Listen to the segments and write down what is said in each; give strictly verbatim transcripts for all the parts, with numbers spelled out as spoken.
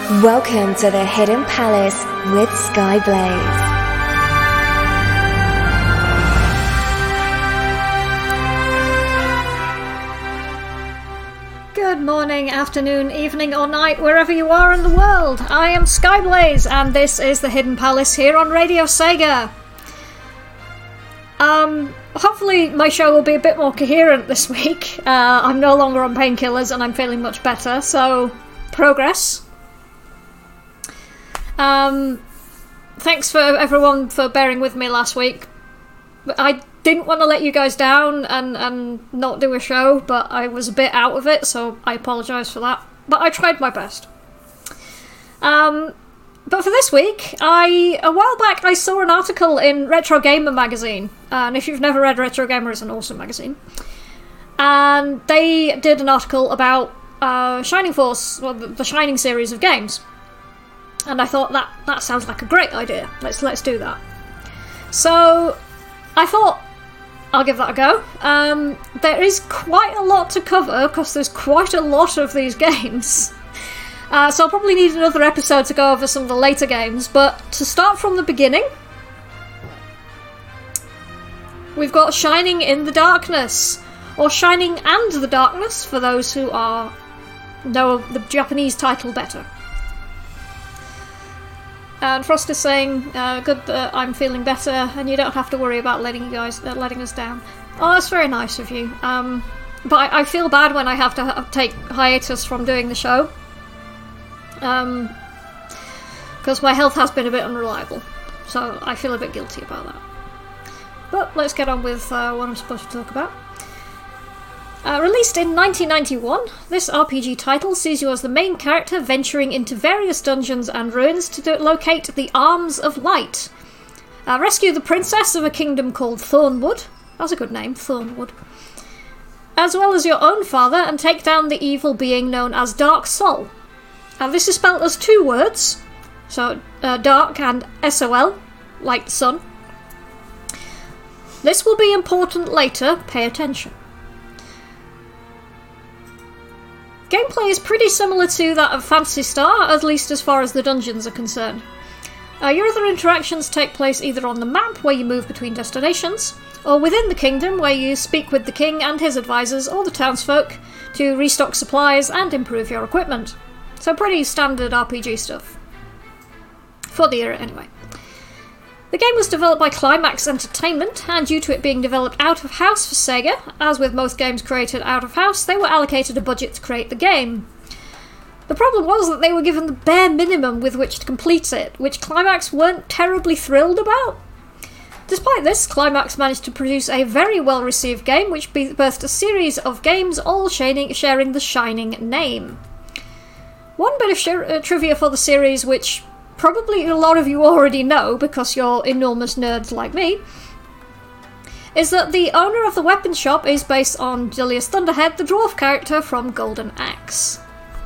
Welcome to the Hidden Palace with Skyblaze. Good morning, afternoon, evening or night, wherever you are in the world. I am Skyblaze and this is the Hidden Palace here on Radio Sega. Um, hopefully my show will be a bit more coherent this week. Uh, I'm no longer on painkillers and I'm feeling much better, so progress. Um, thanks for everyone for bearing with me last week. I didn't want to let you guys down and, and not do a show, but I was a bit out of it, so I apologise for that. But I tried my best. Um, but for this week, I a while back I saw an article in Retro Gamer magazine, and if you've never read Retro Gamer, it's an awesome magazine. And they did an article about uh, Shining Force, well, the, the Shining series of games. And I thought that that sounds like a great idea. Let's let's do that. So I thought I'll give that a go. Um, there is quite a lot to cover because there's quite a lot of these games. Uh, so I'll probably need another episode to go over some of the later games. But to start from the beginning, we've got Shining in the Darkness, or Shining and the Darkness for those who are know the Japanese title better. And Frost is saying, uh, good that I'm feeling better and you don't have to worry about letting you guys, uh, letting us down. Oh, that's very nice of you. Um, but I, I feel bad when I have to ha- take hiatus from doing the show. Um, because my health has been a bit unreliable. So I feel a bit guilty about that. But let's get on with uh, what I'm supposed to talk about. Uh, released in nineteen ninety-one, this R P G title sees you as the main character venturing into various dungeons and ruins to do- locate the Arms of Light. Uh, rescue the princess of a kingdom called Thornwood, that's a good name, Thornwood, as well as your own father, and take down the evil being known as Dark Sol. And this is spelled as two words, so uh, Dark and S O L, like the sun. This will be important later, pay attention. Gameplay is pretty similar to that of Phantasy Star, at least as far as the dungeons are concerned. Uh, your other interactions take place either on the map, where you move between destinations, or within the kingdom, where you speak with the king and his advisors, or the townsfolk, to restock supplies and improve your equipment. So pretty standard R P G stuff. For the era, anyway. The game was developed by Climax Entertainment, and due to it being developed out of house for Sega, as with most games created out of house, they were allocated a budget to create the game. The problem was that they were given the bare minimum with which to complete it, which Climax weren't terribly thrilled about. Despite this, Climax managed to produce a very well-received game, which birthed a series of games all shining, sharing the Shining name. One bit of sh- uh, trivia for the series, which probably a lot of you already know because you're enormous nerds like me, is that the owner of the weapon shop is based on Julius Thunderhead, the dwarf character from Golden Axe.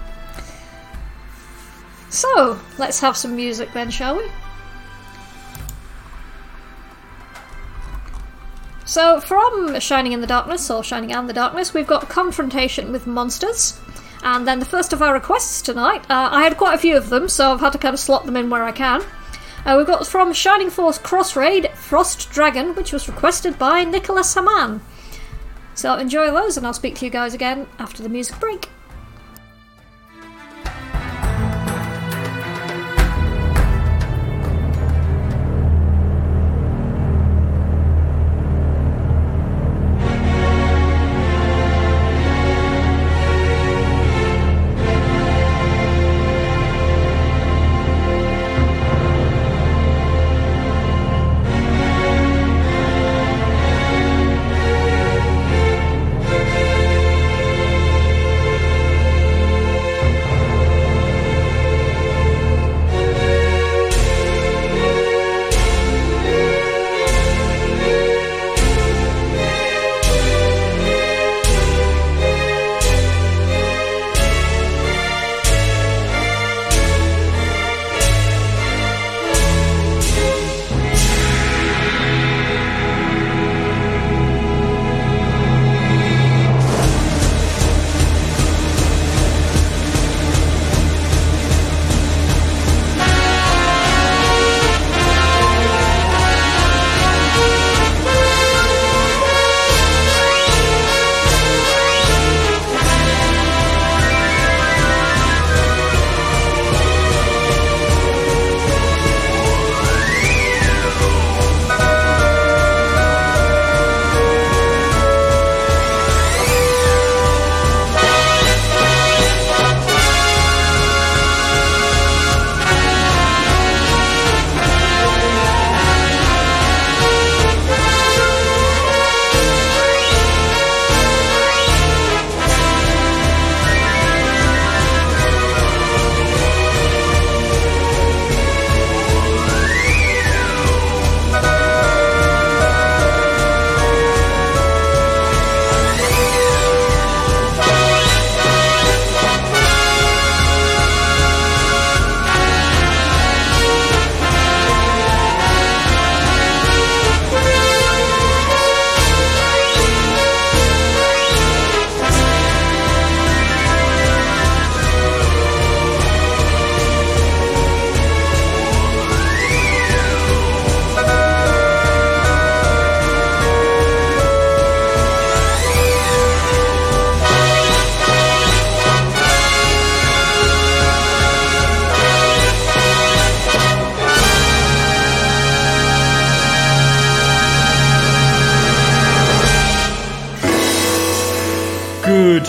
So, let's have some music then, shall we? So, from Shining in the Darkness, or Shining and the Darkness, we've got Confrontation with Monsters. And then the first of our requests tonight, uh, I had quite a few of them, so I've had to kind of slot them in where I can. Uh, we've got from Shining Force Cross Raid, Frost Dragon, which was requested by Nicholas Haman. So enjoy those, and I'll speak to you guys again after the music break.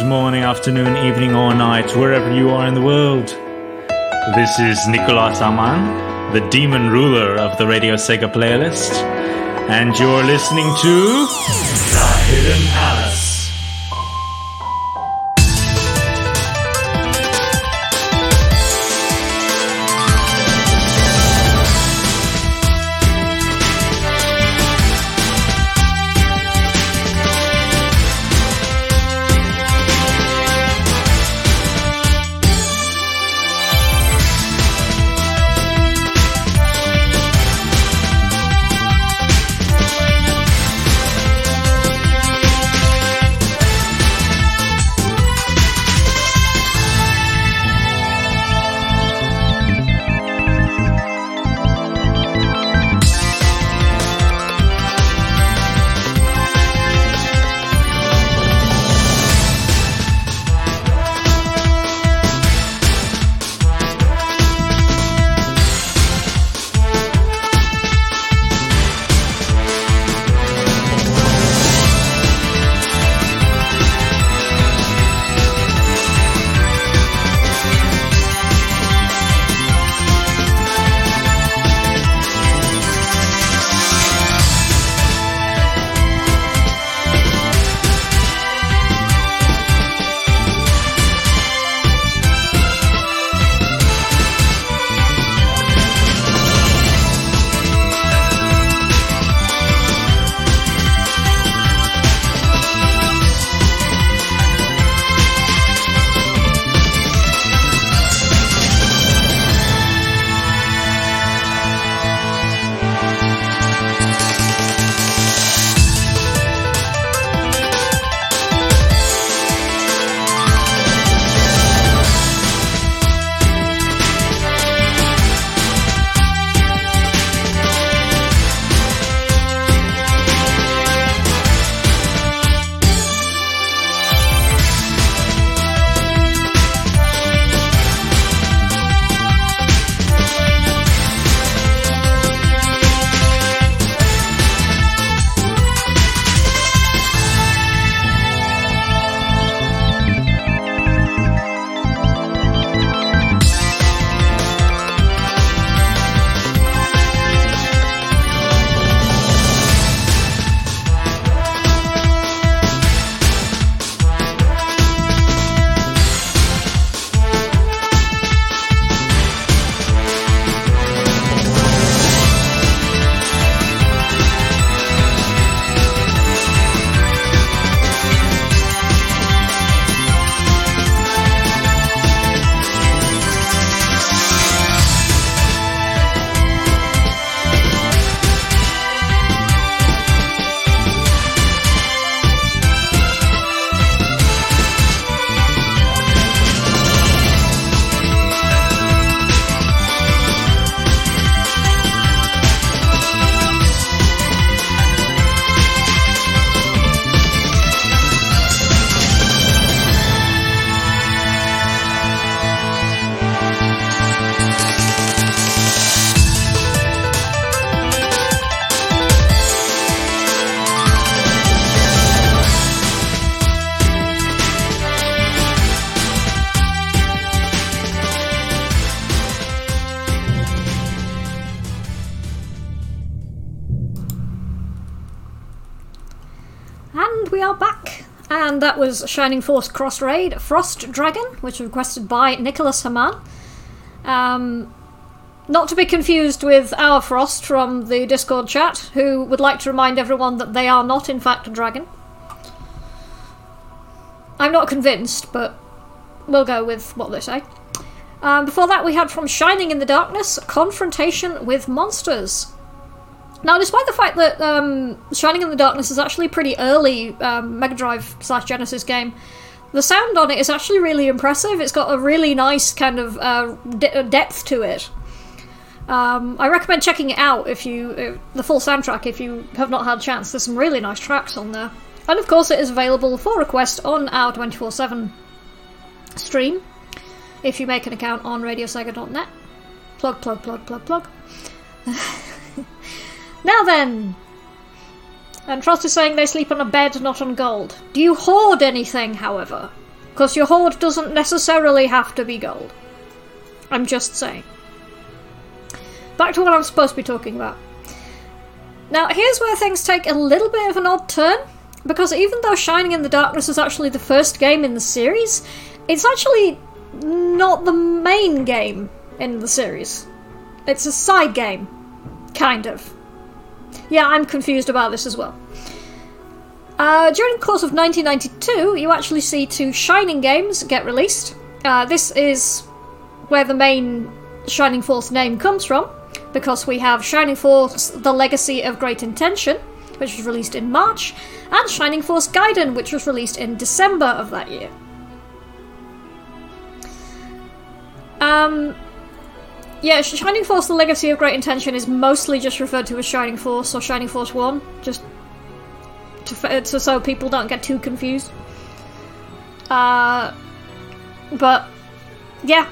morning, afternoon, evening, or night, wherever you are in the world. This is Nicolas Aman, the demon ruler of the Radio Sega playlist, and you're listening to The Hidden Palace. And that was Shining Force Cross Raid Frost Dragon, which was requested by Nicholas Haman. Um, not to be confused with our Frost from the Discord chat, who would like to remind everyone that they are not in fact a dragon. I'm not convinced, but we'll go with what they say. Um, before that we had from Shining in the Darkness, Confrontation with Monsters. Now, despite the fact that um, Shining in the Darkness is actually a pretty early um, Mega Drive slash Genesis game, the sound on it is actually really impressive. It's got a really nice kind of uh, de- depth to it. Um, I recommend checking it out, if you uh, the full soundtrack, if you have not had a chance. There's some really nice tracks on there. And of course it is available for request on our twenty-four seven stream, if you make an account on radio sega dot net. Plug, plug, plug, plug, plug. Now then, and Frost is saying they sleep on a bed, not on gold. Do you hoard anything, however? Because your hoard doesn't necessarily have to be gold. I'm just saying. Back to what I'm supposed to be talking about. Now, here's where things take a little bit of an odd turn, because even though Shining in the Darkness is actually the first game in the series, it's actually not the main game in the series. It's a side game. Kind of. Yeah, I'm confused about this as well. Uh, during the course of nineteen ninety-two, you actually see two Shining games get released. Uh, this is where the main Shining Force name comes from, because we have Shining Force The Legacy of Great Intention, which was released in March, and Shining Force Gaiden, which was released in December of that year. Um, yeah, Shining Force The Legacy of Great Intention is mostly just referred to as Shining Force or Shining Force one, just to, to so people don't get too confused. Uh, but, yeah.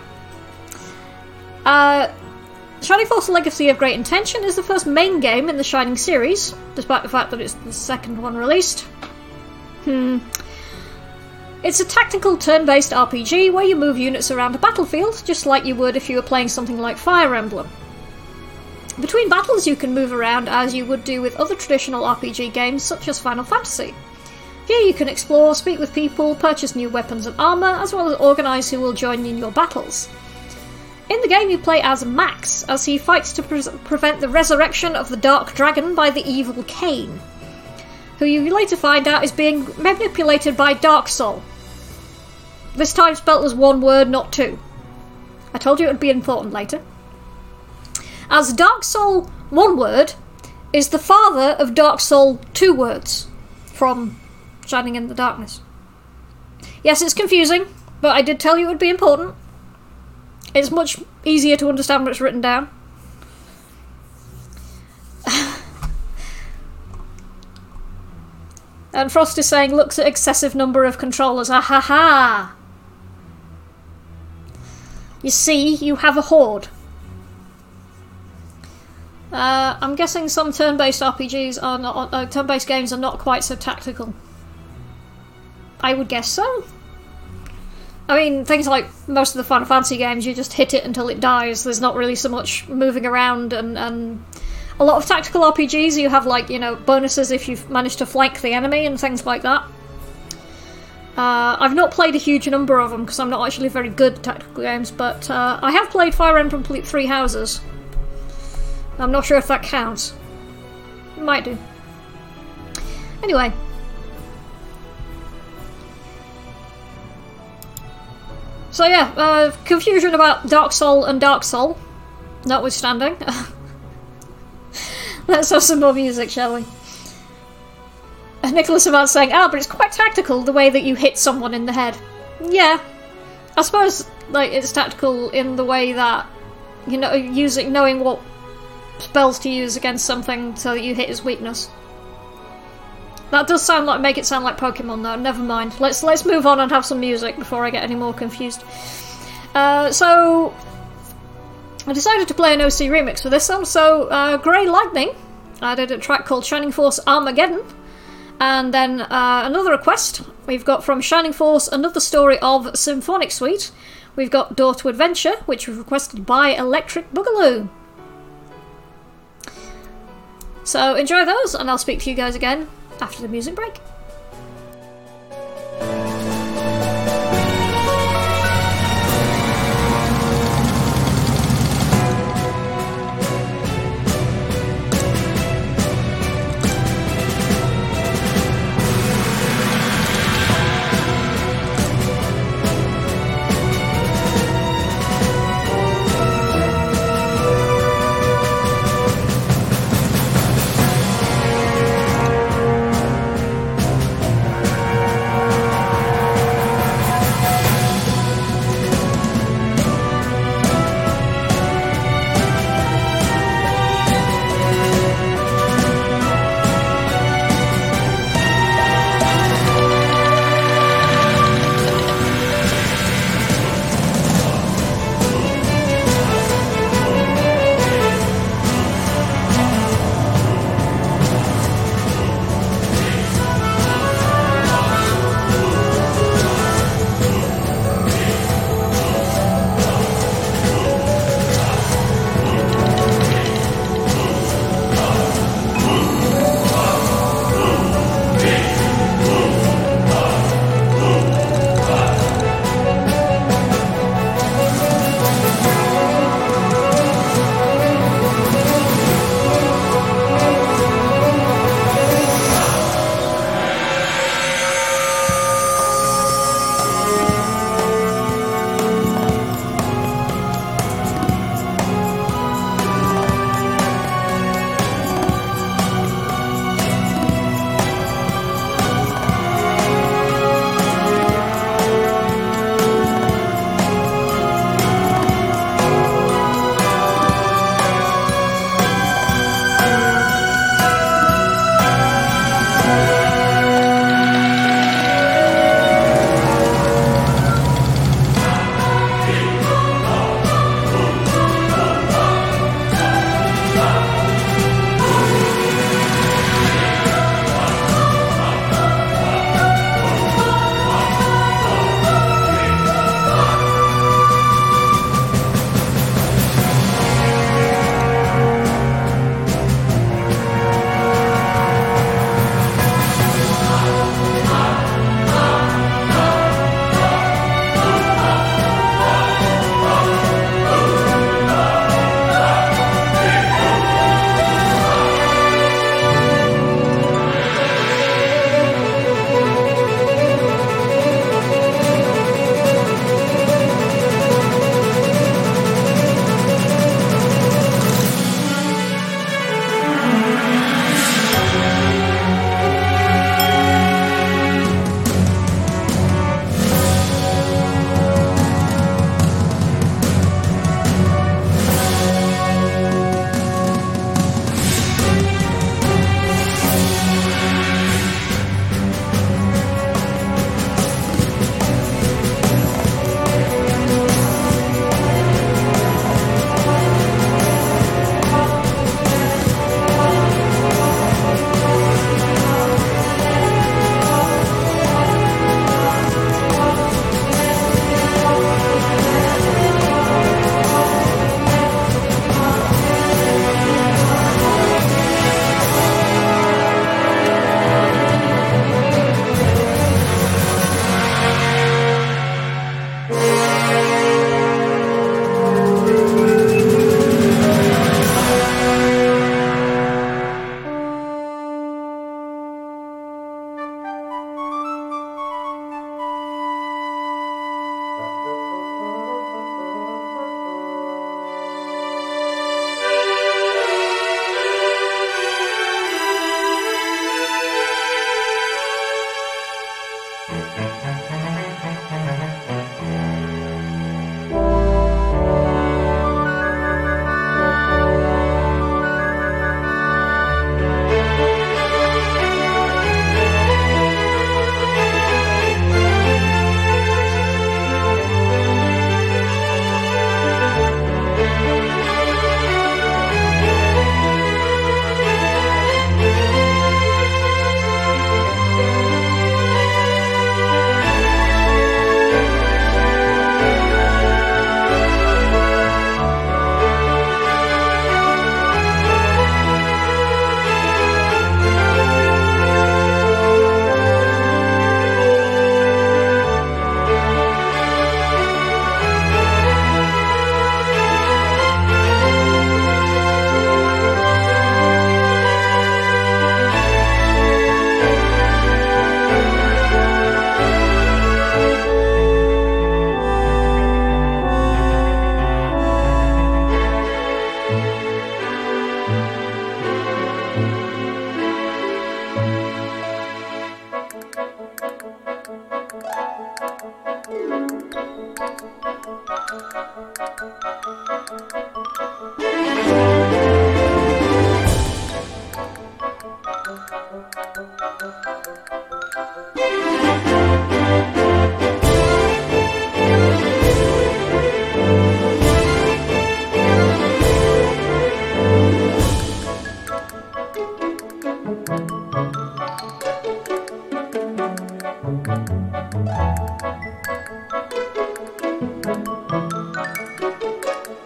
Uh, Shining Force Legacy of Great Intention is the first main game in the Shining series, despite the fact that it's the second one released. Hmm. It's a tactical turn-based R P G where you move units around a battlefield, just like you would if you were playing something like Fire Emblem. Between battles you can move around as you would do with other traditional R P G games such as Final Fantasy. Here you can explore, speak with people, purchase new weapons and armour, as well as organise who will join in your battles. In the game you play as Max, as he fights to pre- prevent the resurrection of the Dark Dragon by the evil Kain, who you later find out is being manipulated by Dark Soul. This time spelt as one word, not two. I told you it would be important later. As Dark Soul, one word, is the father of Dark Soul, two words, from Shining in the Darkness. Yes, it's confusing, but I did tell you it would be important. It's much easier to understand when it's written down. And Frost is saying, looks at excessive number of controllers. Ah ha ha! You see, you have a horde. Uh, I'm guessing some turn-based R P Gs are not, uh, turn-based games are not quite so tactical. I would guess so. I mean, things like most of the Final Fantasy games, you just hit it until it dies. There's not really so much moving around, and, and a lot of tactical R P Gs, you have, like, you know, bonuses if you've managed to flank the enemy and things like that. Uh, I've not played a huge number of them because I'm not actually very good at tactical games, but uh, I have played Fire Emblem Three Houses. I'm not sure if that counts. It might do. Anyway. So yeah, uh, confusion about Dark Soul and Dark Soul, notwithstanding. Let's have some more music, shall we? And Nicholas about saying, ah, but it's quite tactical the way that you hit someone in the head. Yeah. I suppose, like, it's tactical in the way that, you know, using, knowing what spells to use against something so that you hit his weakness. That does sound like make it sound like Pokemon though. Never mind. Let's let's move on and have some music before I get any more confused. Uh, so I decided to play an O C remix for this one. So uh, Grey Lightning, I did a track called Shining Force Armageddon, and then uh, another request we've got from Shining Force, Another Story of Symphonic Suite. We've got Door to Adventure, which was requested by Electric Boogaloo. So enjoy those, and I'll speak to you guys again after the music break.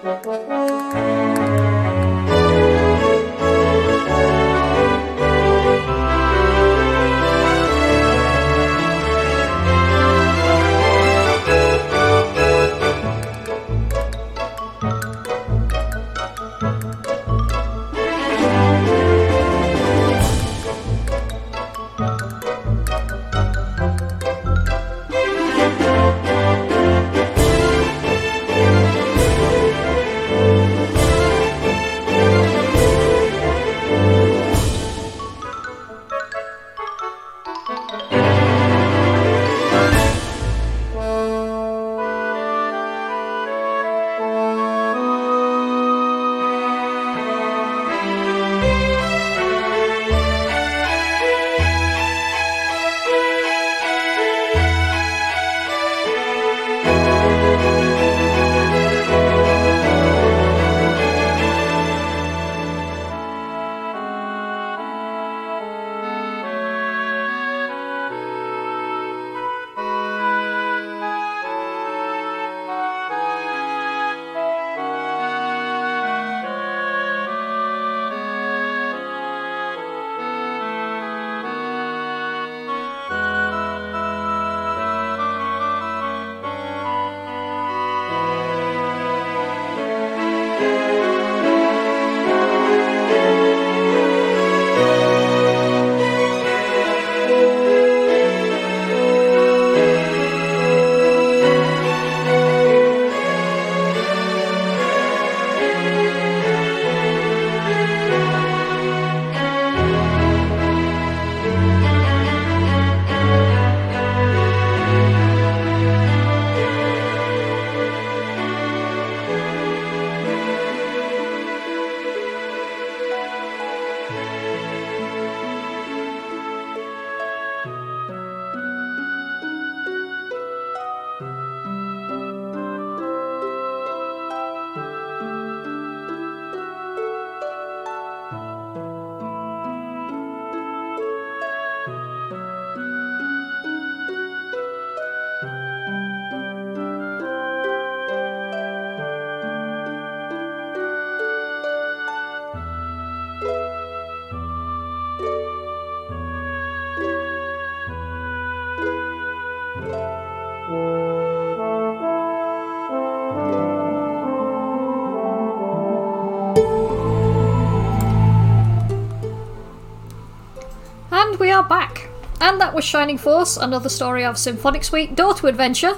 And we are back. And that was Shining Force, another story of Symphonic Suite Door to Adventure,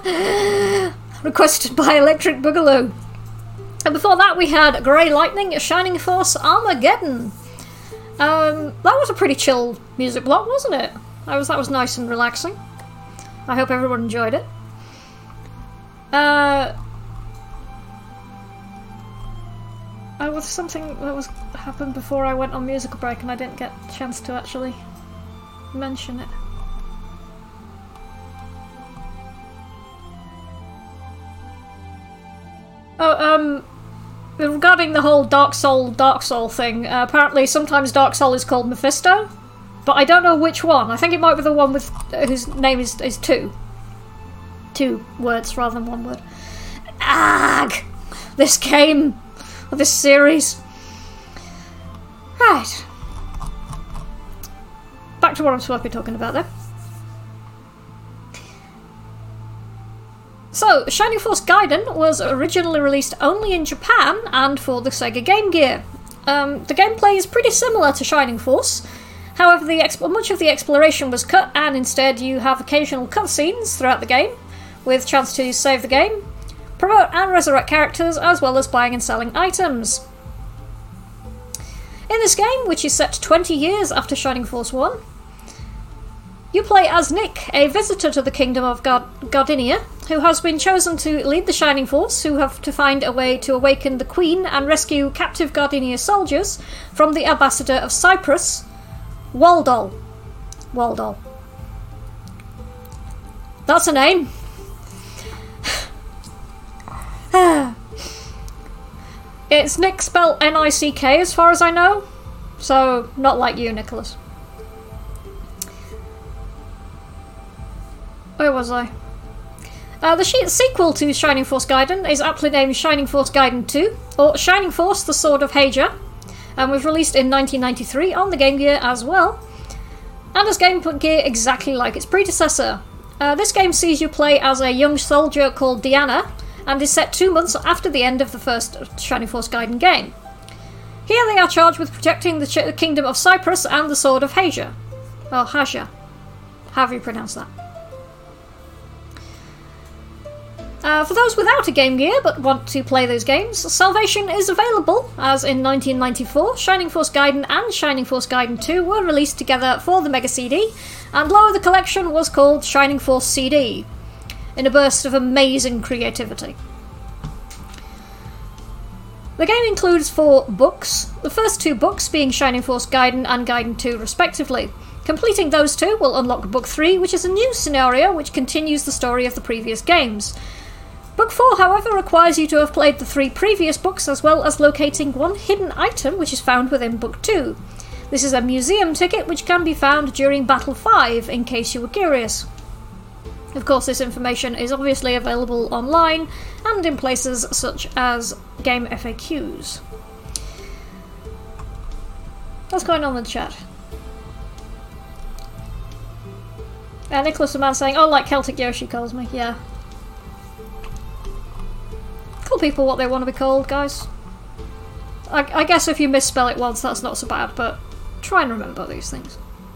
requested by Electric Boogaloo. And before that we had Grey Lightning, Shining Force Armageddon. Um, that was a pretty chill music block, wasn't it? That was, that was nice and relaxing. I hope everyone enjoyed it. Uh, oh, was something that was happened before I went on musical break and I didn't get a chance to actually mention it. Oh, um, regarding the whole Dark Soul, Dark Soul thing, uh, apparently sometimes Dark Soul is called Mephisto, but I don't know which one. I think it might be the one with uh, whose name is, is two. Two words rather than one word. Ag! This game, or this series. Right. Back to what I'm supposed to be talking about there. So, Shining Force Gaiden was originally released only in Japan and for the Sega Game Gear. Um, the gameplay is pretty similar to Shining Force, however the exp- much of the exploration was cut and instead you have occasional cutscenes throughout the game, with chance to save the game, promote and resurrect characters, as well as buying and selling items. In this game, which is set twenty years after Shining Force one, you play as Nick, a visitor to the kingdom of Gard- Gardinia, who has been chosen to lead the Shining Force, who have to find a way to awaken the Queen and rescue captive Gardinia soldiers from the ambassador of Cyprus, Waldol. Waldol. That's a name. It's Nick spelled N I C K as far as I know, so not like you, Nicholas. Where was I? Uh, the she- sequel to Shining Force Gaiden is aptly named Shining Force Gaiden two, or Shining Force The Sword of Heija, and was released in nineteen ninety-three on the Game Gear as well, and has Game Gear exactly like its predecessor. Uh, this game sees you play as a young soldier called Diana, and is set two months after the end of the first Shining Force Gaiden game. Here they are charged with protecting the, ch- the Kingdom of Cyprus and the Sword of Heija. Or Haja. However you pronounce that. Uh, for those without a Game Gear but want to play those games, Salvation is available, as in nineteen ninety-four, Shining Force Gaiden and Shining Force Gaiden two were released together for the Mega C D, and Lower the collection was called Shining Force C D, in a burst of amazing creativity. The game includes four books, the first two books being Shining Force Gaiden and Gaiden two respectively. Completing those two will unlock Book three, which is a new scenario which continues the story of the previous games. Book four, however, requires you to have played the three previous books, as well as locating one hidden item which is found within Book two. This is a museum ticket which can be found during Battle five, in case you were curious. Of course, this information is obviously available online and in places such as Game F A Qs. What's going on in the chat? Uh, Nicholas the man saying, oh, like Celtic Yoshi calls me, yeah. Call people what they want to be called, guys. I, I guess if you misspell it once, that's not so bad, but try and remember these things.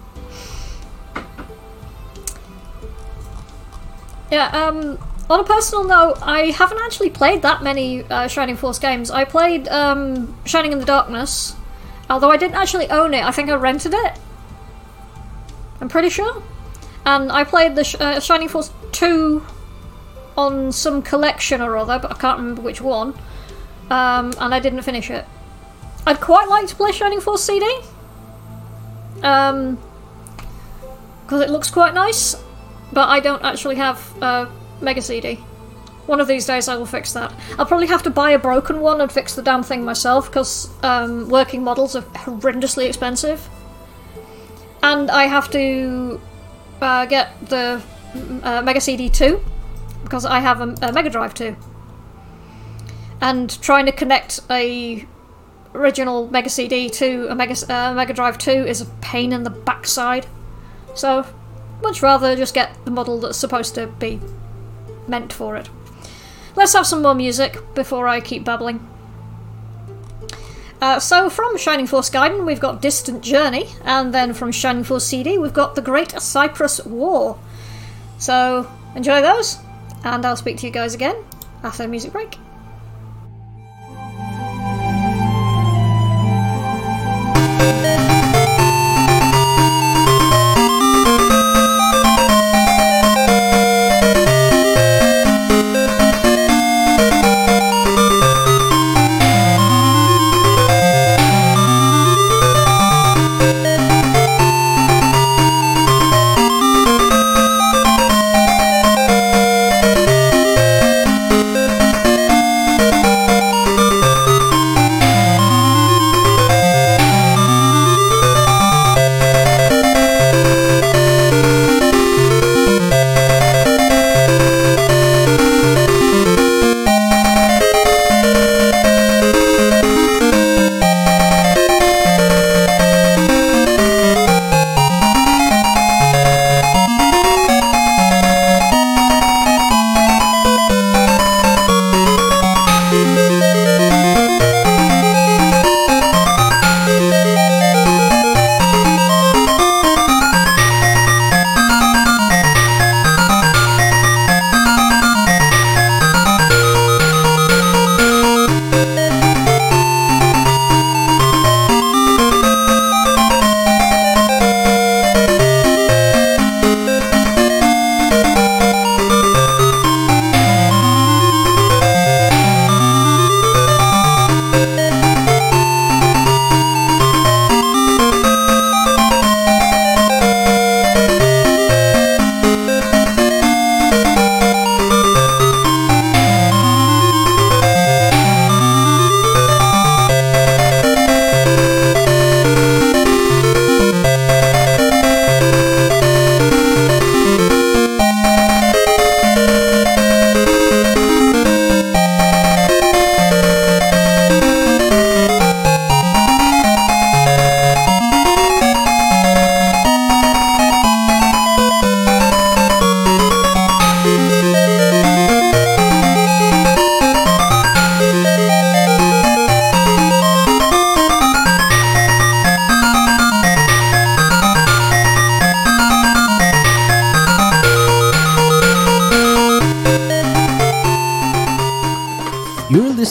Yeah, um, on a personal note, I haven't actually played that many uh, Shining Force games. I played um, Shining in the Darkness, although I didn't actually own it. I think I rented it. I'm pretty sure. And I played the sh- uh, Shining Force two on some collection or other, but I can't remember which one. Um, and I didn't finish it. I'd quite like to play Shining Force C D. Um, because it looks quite nice. But I don't actually have a Mega C D. One of these days I will fix that. I'll probably have to buy a broken one and fix the damn thing myself, because um, working models are horrendously expensive. And I have to uh, get the uh, Mega C D two, because I have a, a Mega Drive two. And trying to connect a original Mega C D to a Mega, uh, Mega Drive two is a pain in the backside. So, much rather just get the model that's supposed to be meant for it. Let's have some more music before I keep babbling. Uh, so from Shining Force Gaiden we've got Distant Journey, and then from Shining Force C D we've got The Great Cyprus War. So enjoy those, and I'll speak to you guys again after the music break.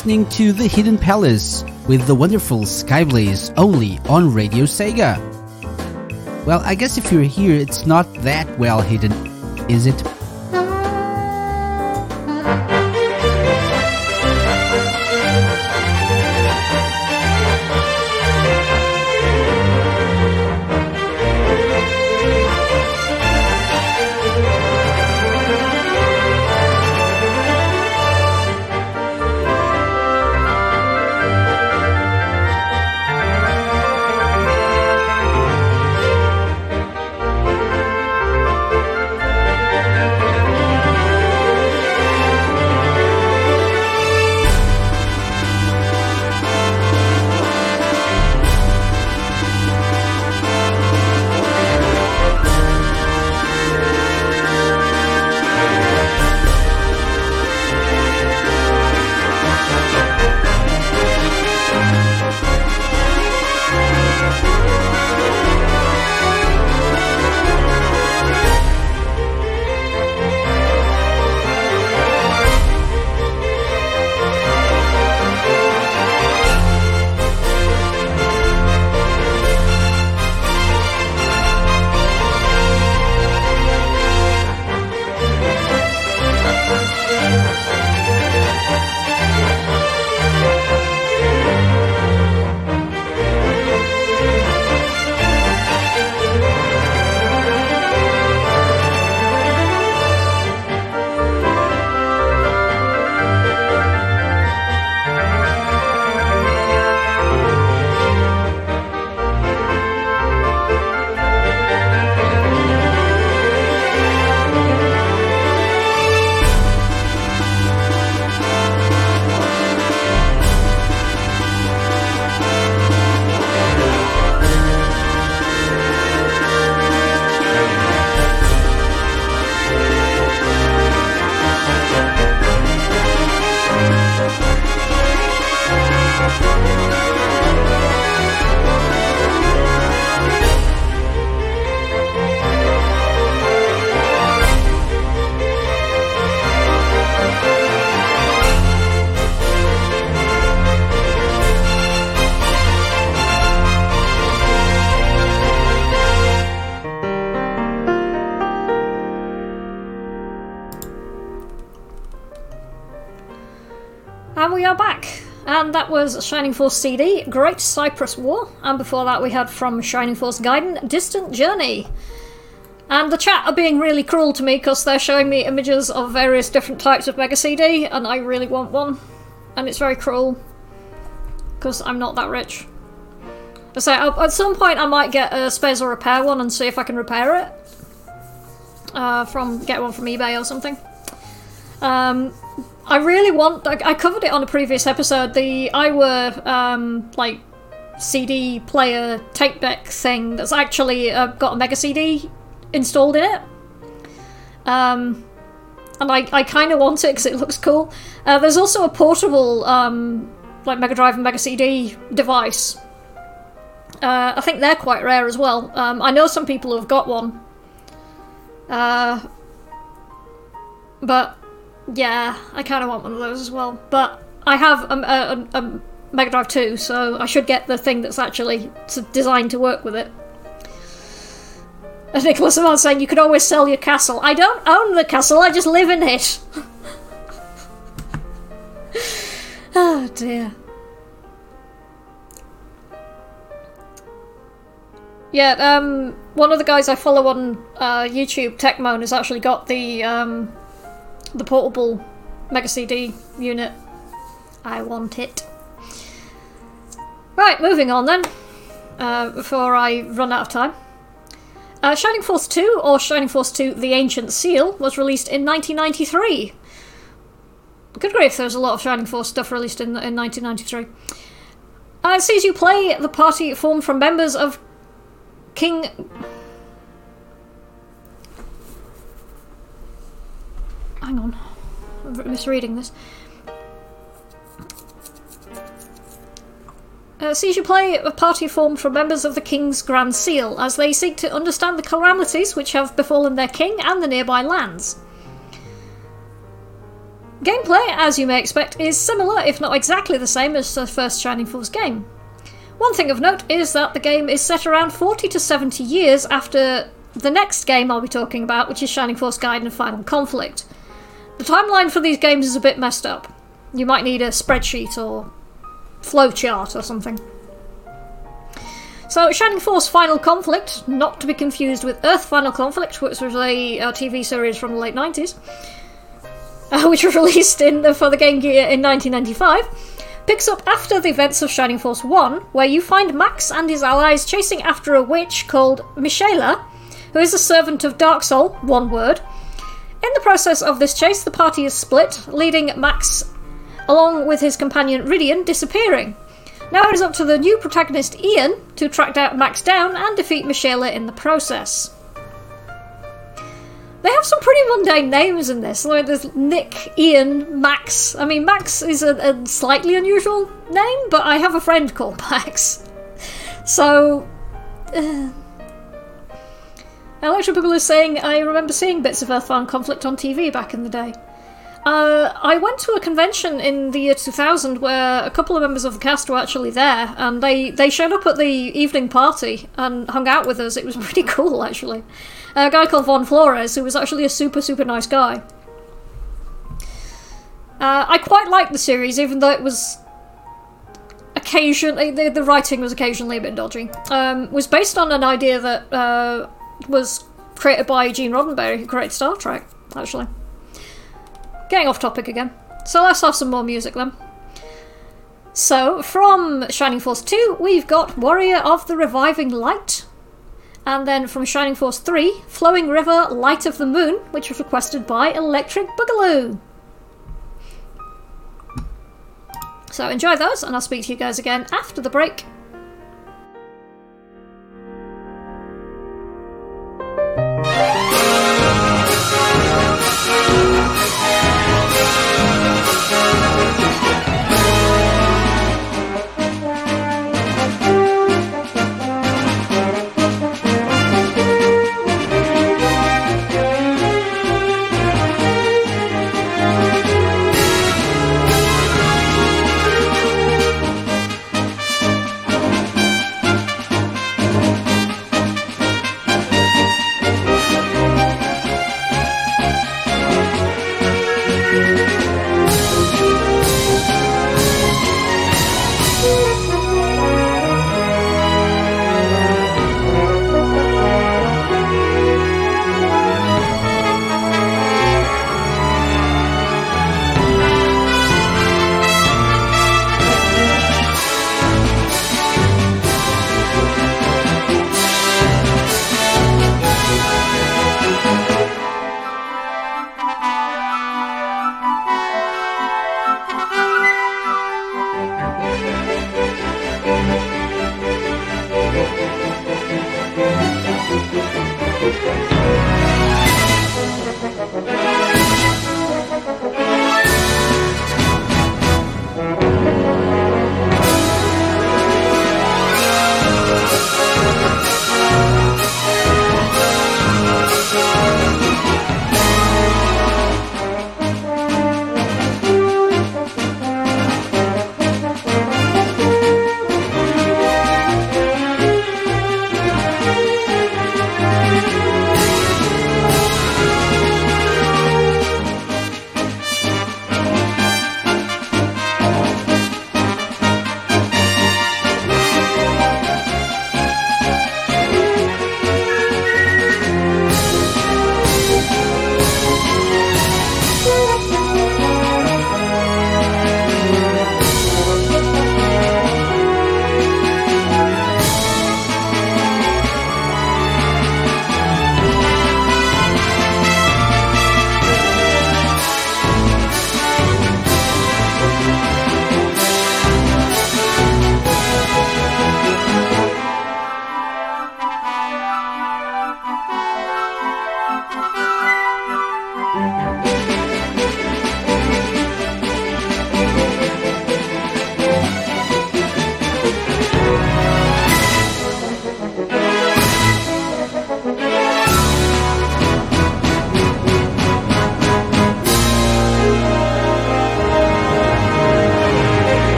listening to The Hidden Palace with the wonderful Skyblaze, only on Radio Sega. Well, I guess if you're here, it's not that well hidden, is it? And we are back, and that was Shining Force C D, Great Cyprus War, and before that we had from Shining Force Gaiden, Distant Journey. And the chat are being really cruel to me because they're showing me images of various different types of Mega C D, and I really want one, and it's very cruel, because I'm not that rich. So at some point I might get a spares or repair one and see if I can repair it. Uh, from get one from eBay or something. Um, I really want. I, I covered it on a previous episode. The iWere um, like C D player tape deck thing that's actually uh, got a Mega C D installed in it. Um, and I I kind of want it because it looks cool. Uh, there's also a portable um, like Mega Drive and Mega C D device. Uh, I think they're quite rare as well. Um, I know some people who have got one. Uh, but yeah, I kind of want one of those as well. But I have a, a, a Mega Drive two, so I should get the thing that's actually designed to work with it. And Nicholas Amon's saying you could always sell your castle. I don't own the castle, I just live in it. Oh dear. Yeah, um, one of the guys I follow on uh, YouTube, Techmoan, has actually got the um, the portable Mega C D unit. I want it. Right, moving on then, uh, before I run out of time. Uh, Shining Force two, or Shining Force two The Ancient Seal, was released in nineteen ninety-three. Good grief, there's a lot of Shining Force stuff released in, in nineteen ninety-three. Uh, it sees you play the party formed from members of King... Hang on, I'm misreading this. Uh, sees you play a party formed from members of the King's Grand Seal as they seek to understand the calamities which have befallen their king and the nearby lands. Gameplay, as you may expect, is similar, if not exactly the same as the first Shining Force game. One thing of note is that the game is set around forty to seventy years after the next game I'll be talking about, which is Shining Force Gaiden Final Conflict. The timeline for these games is a bit messed up. You might need a spreadsheet or flowchart or something. So, Shining Force Final Conflict, not to be confused with Earth Final Conflict, which was a, a T V series from the late nineties, uh, which was released in for the Game Gear in nineteen ninety-five, picks up after the events of Shining Force one, where you find Max and his allies chasing after a witch called Michaela, who is a servant of Dark Soul, one word. In the process of this chase, the party is split, leading Max, along with his companion Rydian, disappearing. Now it is up to the new protagonist Ian to track down Max down and defeat Michaela in the process. They have some pretty mundane names in this, like there's Nick, Ian, Max. I mean, Max is a, a slightly unusual name, but I have a friend called Max. So, uh, Electric Boogaloo is saying, I remember seeing bits of Earthbound Conflict on T V back in the day. Uh, I went to a convention in the year two thousand where a couple of members of the cast were actually there, and they, they showed up at the evening party and hung out with us. It was pretty cool, actually. A guy called Von Flores, who was actually a super, super nice guy. Uh, I quite liked the series, even though it was occasionally, the, the writing was occasionally a bit dodgy. Um, it was based on an idea that uh, was created by Gene Roddenberry, who created Star Trek, actually. Getting off topic again. So let's have some more music then. So, from Shining Force two, we've got Warrior of the Reviving Light. And then from Shining Force three, Flowing River, Light of the Moon, which was requested by Electric Boogaloo. So enjoy those, and I'll speak to you guys again after the break.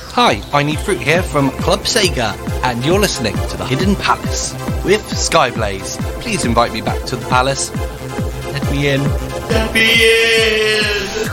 Hi, I Need Fruit here from Club Sega, and you're listening to The Hidden Palace with Skyblaze. Please invite me back to the palace. Let me in. Let me in!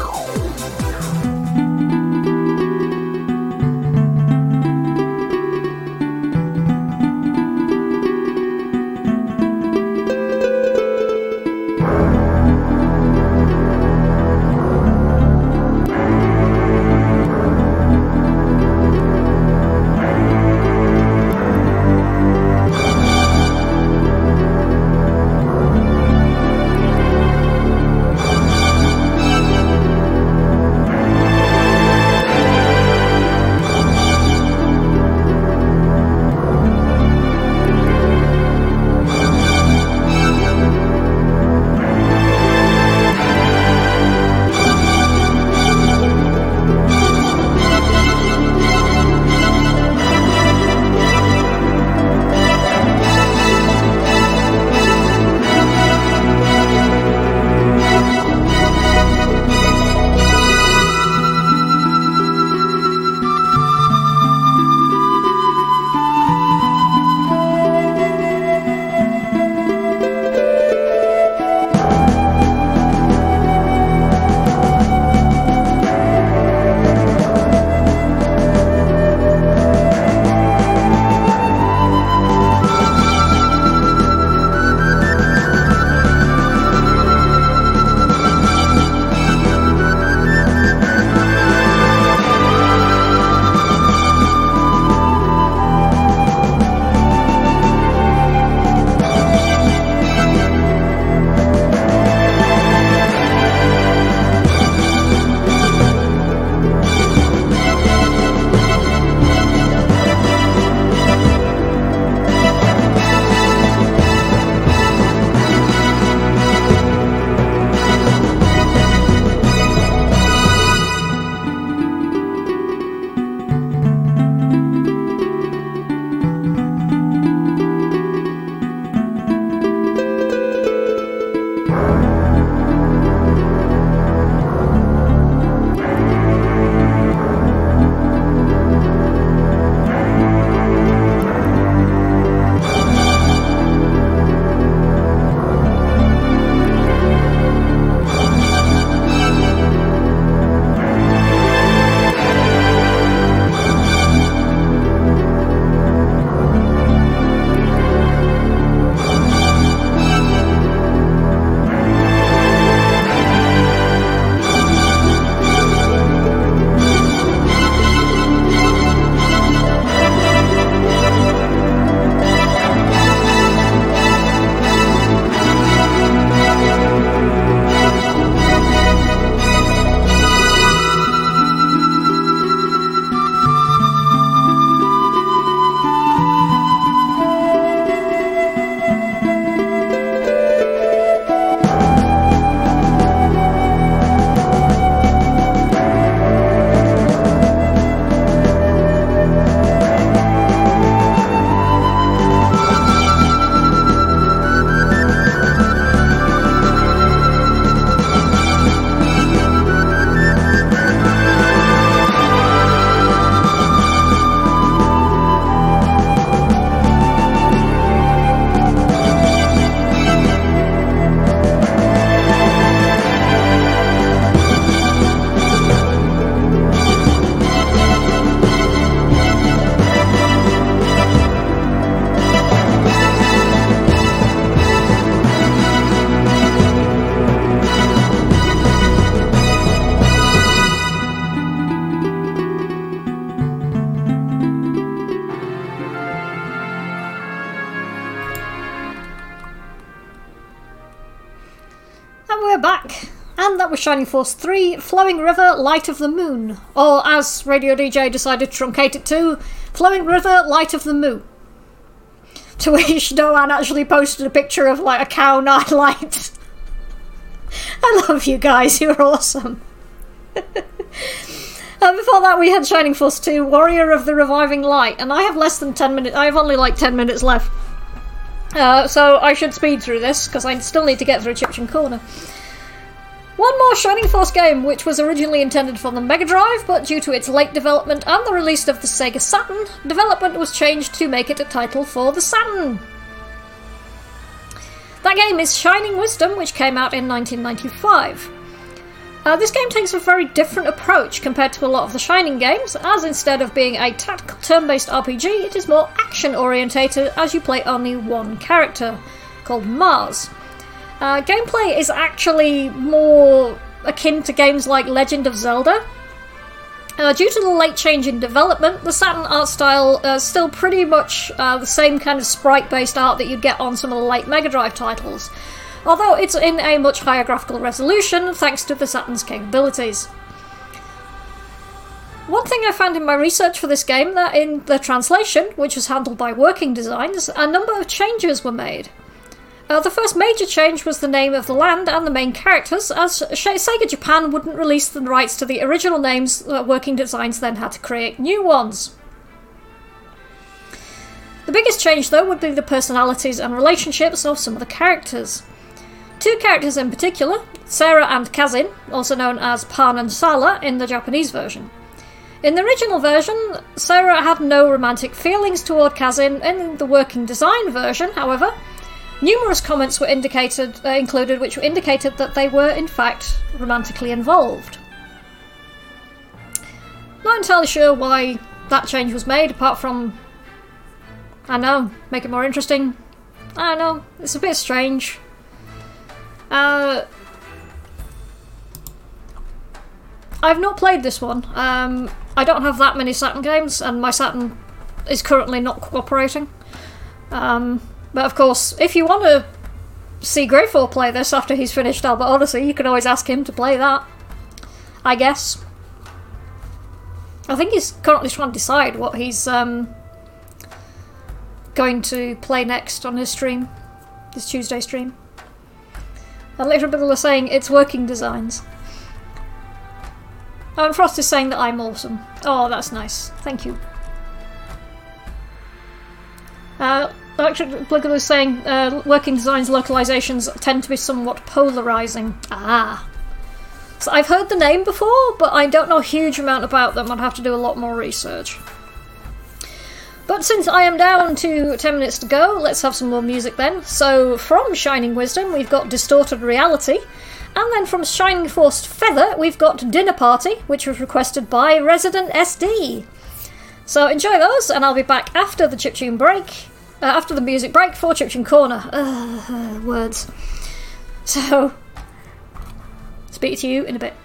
we're back. And that was Shining Force three, Flowing River, Light of the Moon. Or, as Radio D J decided to truncate it to, Flowing River, Light of the Moo. To which Doan actually posted a picture of, like, a cow night light. I love you guys, you're awesome. Uh, before that, we had Shining Force two, Warrior of the Reviving Light, and I have less than ten minutes. I have only like ten minutes left, uh, so I should speed through this because I still need to get through Chipchin Corner. One more Shining Force game, which was originally intended for the Mega Drive, but due to its late development and the release of the Sega Saturn, development was changed to make it a title for the Saturn. That game is Shining Wisdom, which came out in nineteen ninety-five. Uh, this game takes a very different approach compared to a lot of the Shining games, as instead of being a tactical turn-based R P G, it is more action-orientated as you play only one character, called Mars. Uh, gameplay is actually more akin to games like Legend of Zelda. Uh, due to the late change in development, the Saturn art style is still pretty much uh, the same kind of sprite-based art that you'd get on some of the late Mega Drive titles, although it's in a much higher graphical resolution thanks to the Saturn's capabilities. One thing I found in my research for this game, that in the translation, which was handled by Working Designs, a number of changes were made. Uh, the first major change was the name of the land and the main characters, as Sega Japan wouldn't release the rights to the original names. uh, Working Designs then had to create new ones. The biggest change, though, would be the personalities and relationships of some of the characters. Two characters in particular, Sarah and Kazin, also known as Pan and Sala in the Japanese version. In the original version, Sarah had no romantic feelings toward Kazin. In the Working Design version, however, numerous comments were indicated, uh, included which indicated that they were in fact romantically involved. Not entirely sure why that change was made, apart from, I don't know, make it more interesting. I don't know, it's a bit strange. Uh, I've not played this one. Um, I don't have that many Saturn games, and my Saturn is currently not cooperating. Um, but of course, if you want to see Greyfall play this after he's finished Albert Odyssey, you can always ask him to play that, I guess. I think he's currently trying to decide what he's um, going to play next on his stream, his Tuesday stream. And later people are saying it's Working Designs. Oh, and Frost is saying that I'm awesome. Oh, that's nice. Thank you. Uh, Electric Blugger is saying uh, Working Designs localizations tend to be somewhat polarizing. Ah. So I've heard the name before, but I don't know a huge amount about them. I'd have to do a lot more research. But since I am down to ten minutes to go, let's have some more music then. So from Shining Wisdom, we've got Distorted Reality. And then from Shining Force Feather, we've got Dinner Party, which was requested by Resident S D. So enjoy those, and I'll be back after the chiptune break, uh, after the music break for Chiptune Corner. Uh, uh, words. So, speak to you in a bit.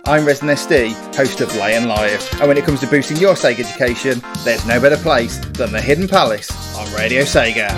I'm Resident S D, host of Lion Live, and when it comes to boosting your Sega education, there's no better place than the Hidden Palace on Radio Sega.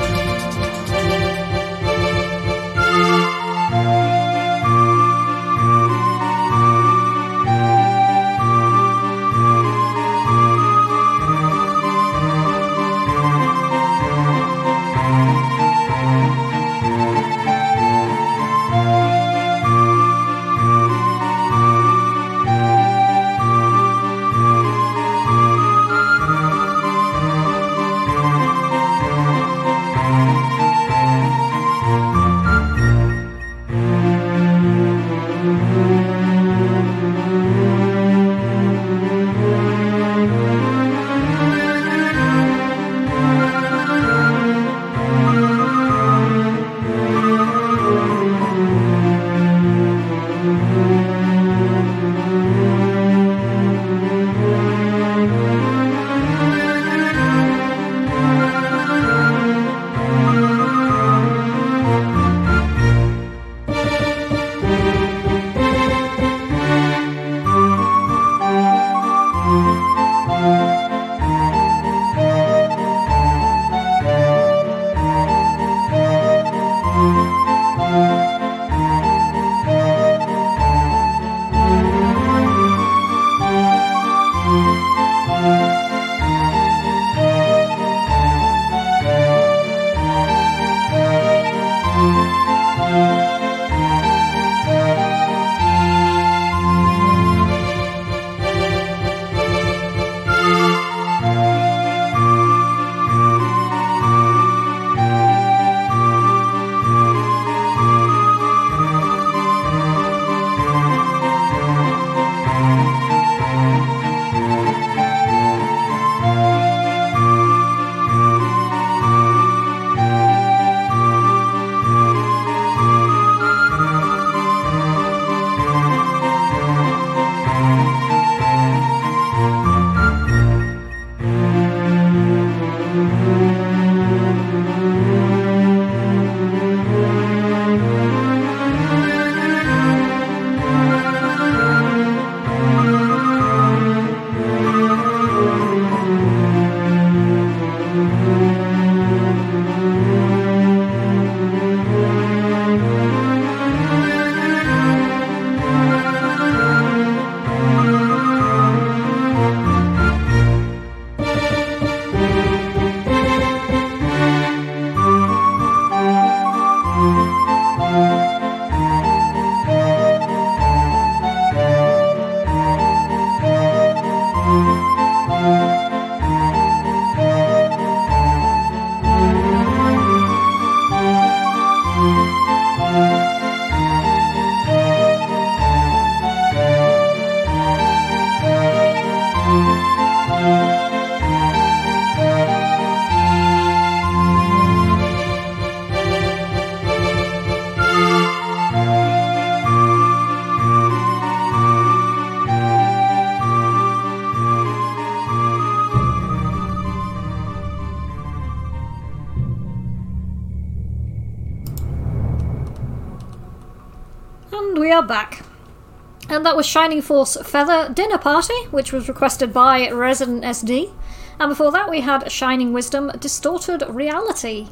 Back. And that was Shining Force Feather Dinner Party, which was requested by Resident S D. And before that we had Shining Wisdom Distorted Reality.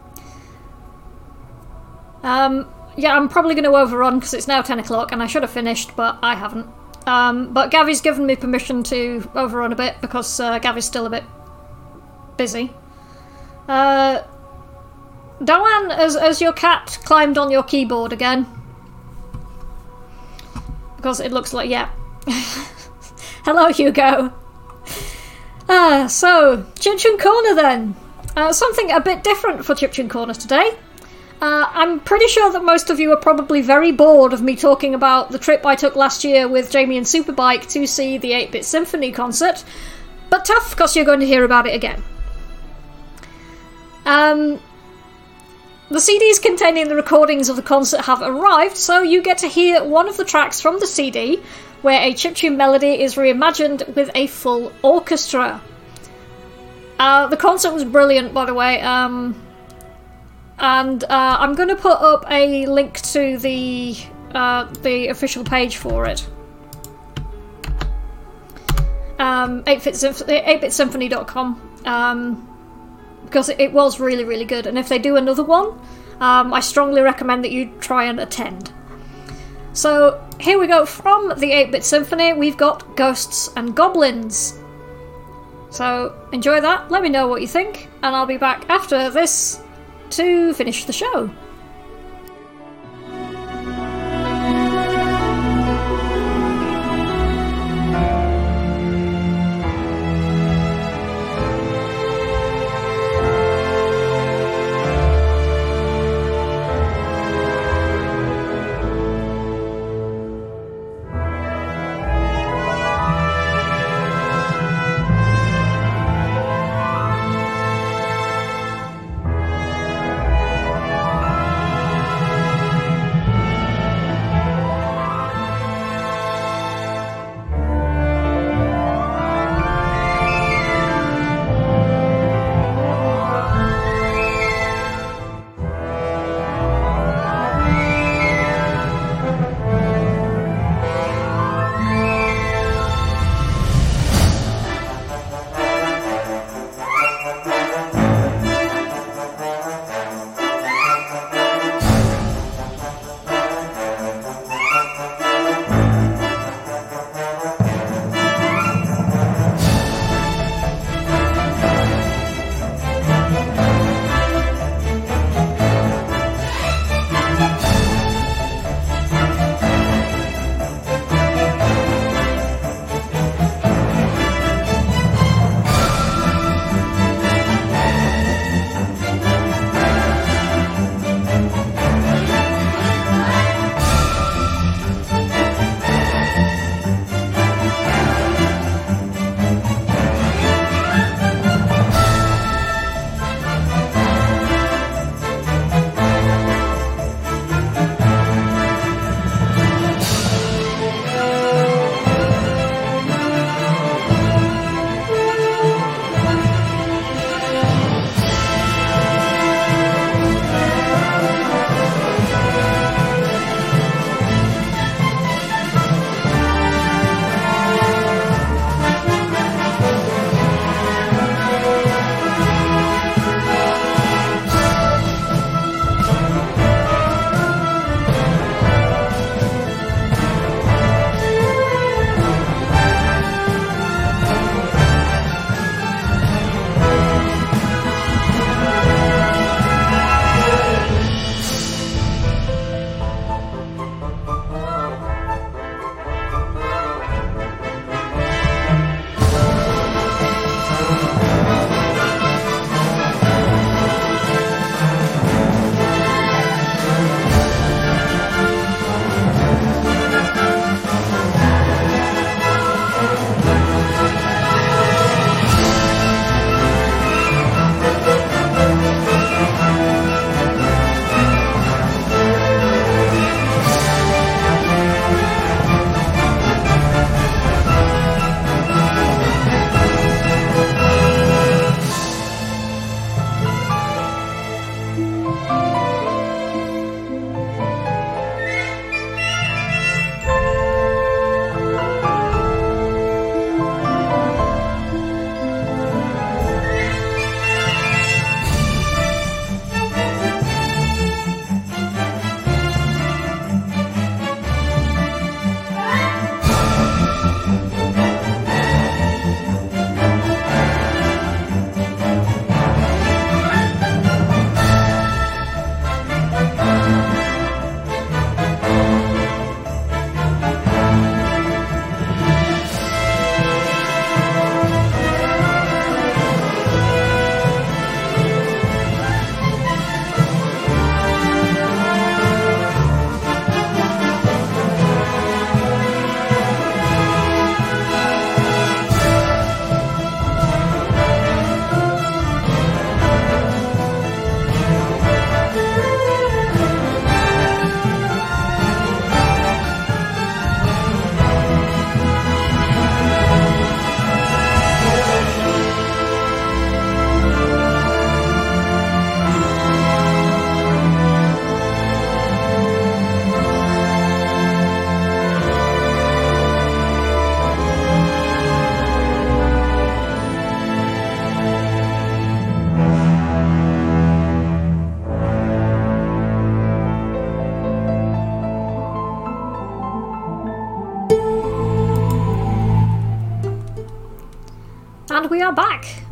Um, yeah, I'm probably going to overrun because it's now ten o'clock and I should have finished, but I haven't. Um, but Gavi's given me permission to overrun a bit because uh, Gavi's still a bit busy. Uh, Dawan, has, has your cat climbed on your keyboard again? Because it looks like, yeah. Hello, Hugo. Ah, so, Chiptune Corner then. Uh, something a bit different for Chiptune Corner today. Uh, I'm pretty sure that most of you are probably very bored of me talking about the trip I took last year with Jamie and Superbike to see the eight-Bit Symphony concert. But tough, because you're going to hear about it again. Um... The C Ds containing the recordings of the concert have arrived, so you get to hear one of the tracks from the C D, where a chiptune melody is reimagined with a full orchestra. Uh, the concert was brilliant, by the way, um, and uh, I'm going to put up a link to the uh, the official page for it. um, eight bit symphony dot com, um, because it, it was really, really good. And if they do another one, um, I strongly recommend that you try and attend. So here we go. From the eight bit Symphony, we've got Ghosts and Goblins. So enjoy that, let me know what you think, and I'll be back after this to finish the show.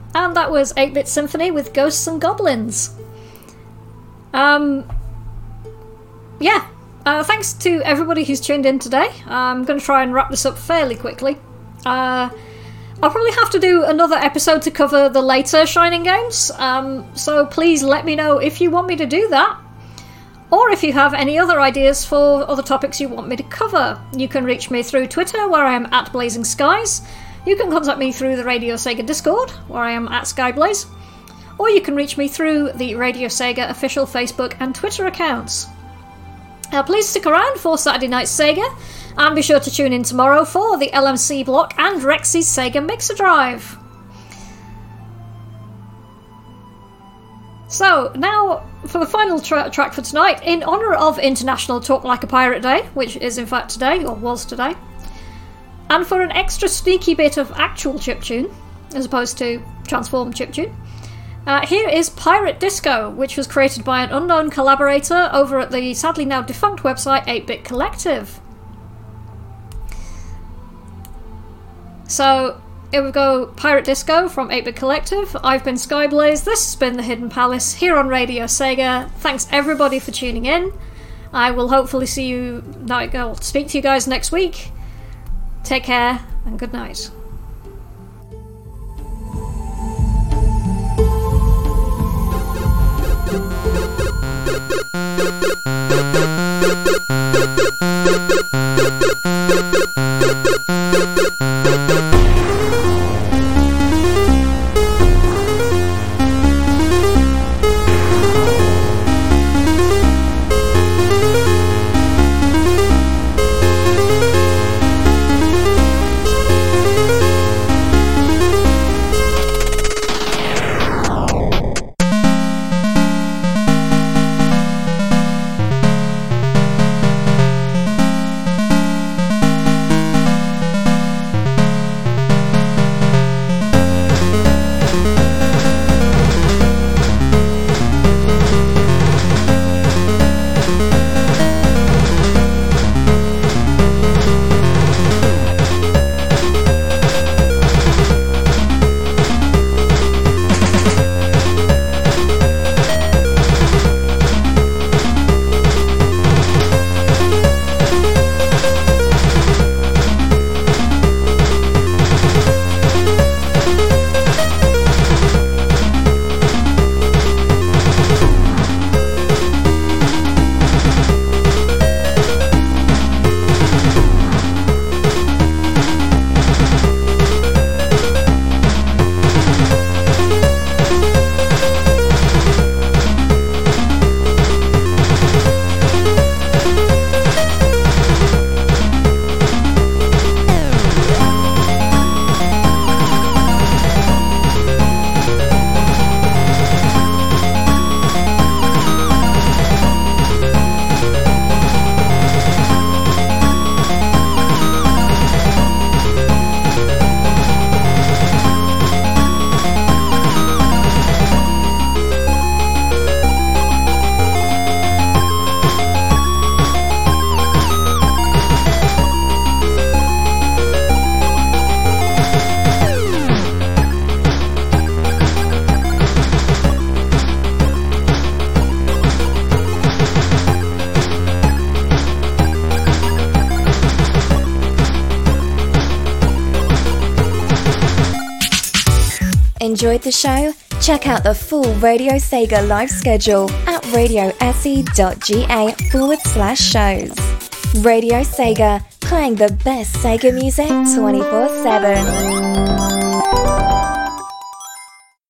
And that was eight-Bit Symphony with Ghosts and Goblins. Um, yeah, uh, thanks to everybody who's tuned in today. I'm going to try and wrap this up fairly quickly. Uh, I'll probably have to do another episode to cover the later Shining games, um, so please let me know if you want me to do that, or if you have any other ideas for other topics you want me to cover. You can reach me through Twitter, where I am at Blazing Skies. You can contact me through the Radio Sega Discord, where I am at Skyblaze, or you can reach me through the Radio Sega official Facebook and Twitter accounts. Now please stick around for Saturday Night Sega, and be sure to tune in tomorrow for the L M C block and Rexy's Sega Mixer Drive. So, now for the final tra- track for tonight, in honour of International Talk Like a Pirate Day, which is in fact today, or was today, and for an extra sneaky bit of actual chiptune, as opposed to transformed chiptune, Uh, here is Pirate Disco, which was created by an unknown collaborator over at the sadly now defunct website eight-Bit Collective. So, here we go, Pirate Disco from eight-Bit Collective. I've been Skyblaze, this has been The Hidden Palace here on Radio Sega. Thanks everybody for tuning in. I will hopefully see you, I'll speak to you guys next week. Take care, and good night. Enjoyed the show? Check out the full Radio Sega live schedule at radiose.ga forward slash shows. Radio Sega, playing the best Sega music twenty-four seven.